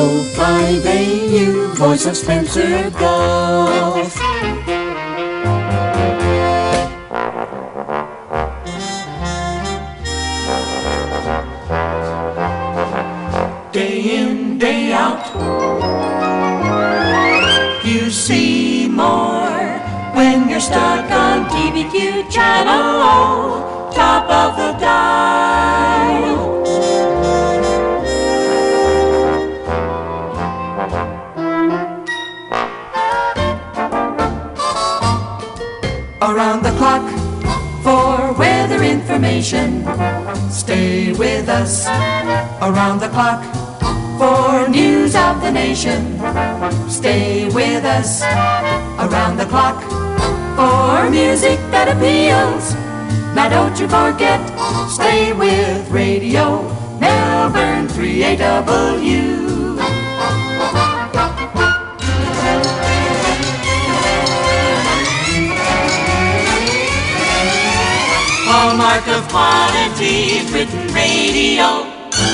WIO5AU, voice of Spencer Gulf. Day in, day out, you see more when you're stuck on TVQ channel O, top of the dial. Around the clock for weather information, stay with us. Around the clock for news of the nation, stay with us. Around the clock for music that appeals, now don't you forget, stay with Radio Melbourne 3AW. Hallmark of quality, Britain Radio.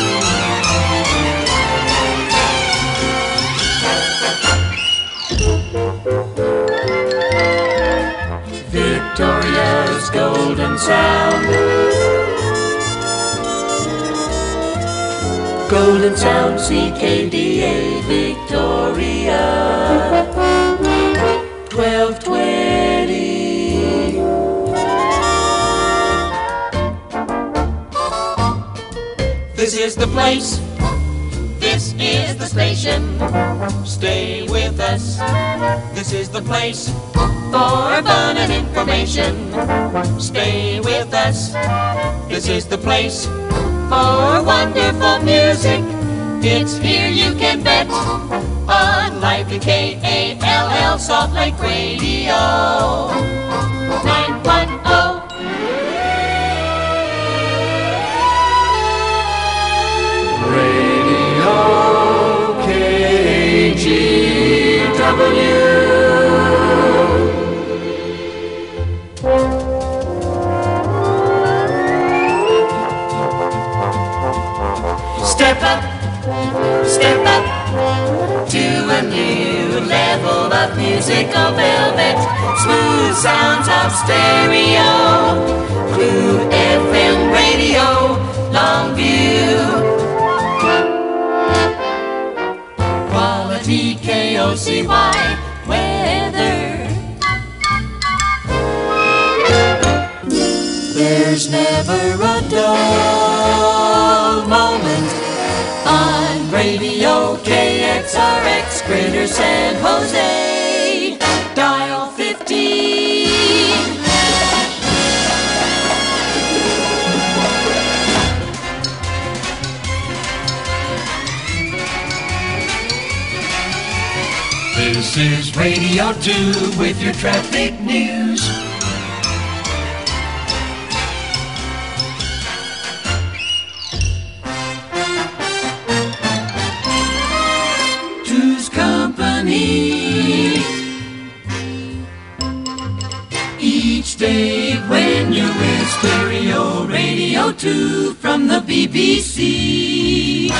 Victoria's Golden Sound. Golden Sound, CKDA, Victoria. 1220. This is the place. This is the station. Stay with us. This is the place for fun and information. Stay with us. This is the place for wonderful music. It's here you can bet on lively KALL Salt Lake Radio 910. Radio KGW. Step up to a new level of musical velvet. Smooth sounds of stereo, Blue FM radio, Longview. Quality KOCY weather. There's never a dull moment on Radio KXRX, Greater San Jose, dial 15. This is Radio 2 with your traffic news. Each day when you're with stereo Radio 2 from the BBC.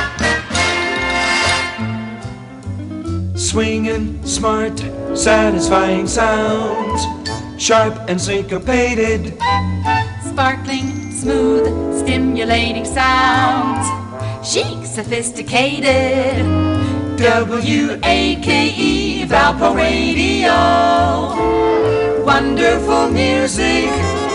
Swinging, smart, satisfying sounds, sharp and syncopated, sparkling, smooth, stimulating sounds, chic, sophisticated. WAKE Valpo Radio, wonderful music.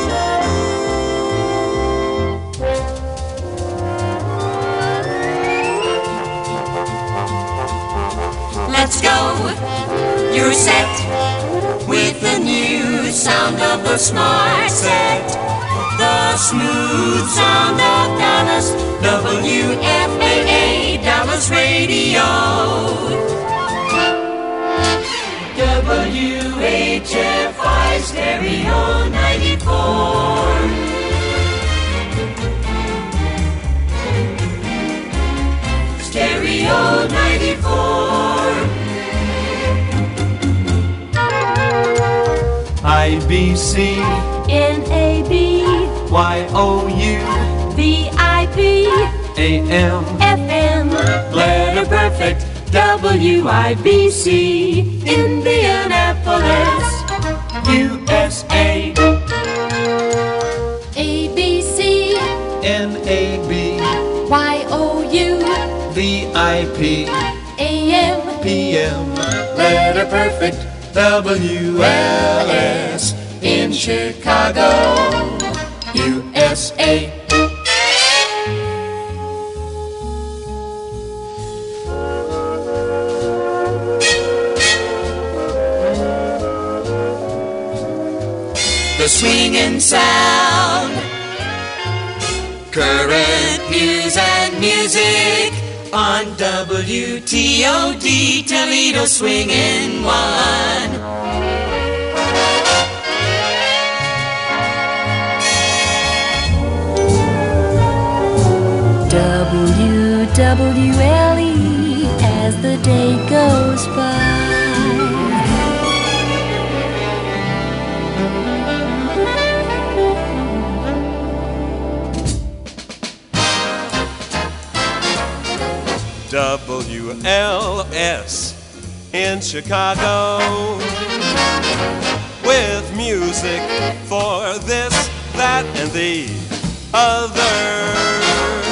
Let's go, you're set with the new sound of the smart set. The smooth sound of Dallas, WFAA Dallas Radio. WHFI Stereo 94. Stereo 94. IBC NAB YOU VIP AM FM Letterproof perfect. WIBC, Indianapolis, USA. ABC, NAB, YOU, VIP, AM, PM, letter perfect. WLS in Chicago, USA. The swinging sound, current news and music on WTOD, Toledo swinging one. WWLE as the day goes by. WLS in Chicago, with music for this, that, and the other.